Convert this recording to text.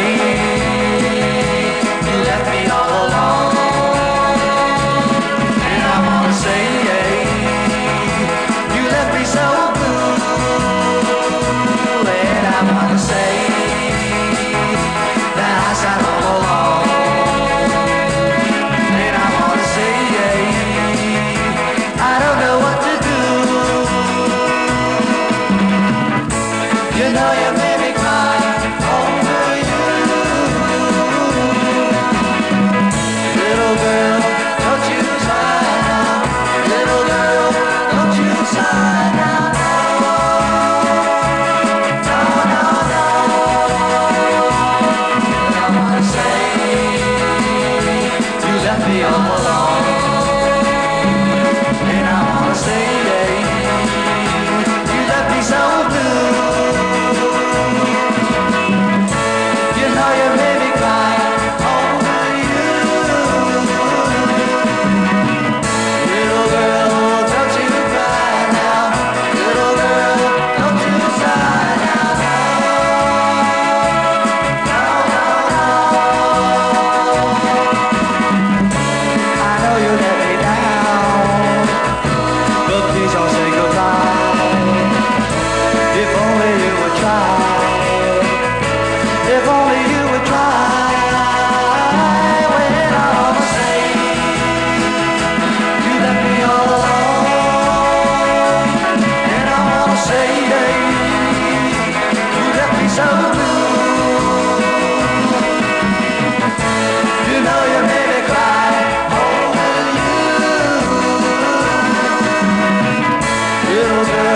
you left me all alone. And I wanna say, you left me so blue. And I wanna say that I sat all alone. And I wanna say, I don't know what to do. You know you made me cry over you. Little girl, don't you sigh now. Little girl, don't you sigh now. No, no, no. And I wanna say, you left me all alone. And I wanna say, you left me so blue. You know you made me cry over you. Little girl, don't you cry now. Little girl, don't you sigh now. No, no, no. I know you let me down, but please don't say goodbye. If only you would try. If only you would try. When I wanna say, you left me all alone. And I wanna say, you left me so blue. You know you made me cry over you. Little girl,